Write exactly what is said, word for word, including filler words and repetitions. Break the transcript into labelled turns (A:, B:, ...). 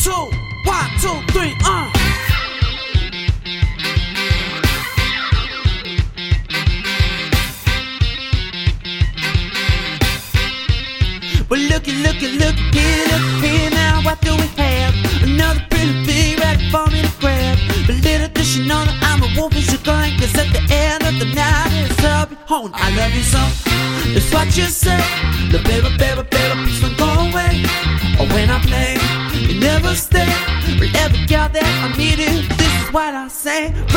A: two, one, two, three, uh. Well, looky, looky, looky here, look here now, what do we have? Another pretty big ready for me to grab. But little does she know that I'm a wolf and she's going, cause at the end of the night it's I'll be home. I love you so, that's what you say. The baby, baby, baby, please don't go away. Or when I play, you never stay. But every girl that I meet, this is what I say.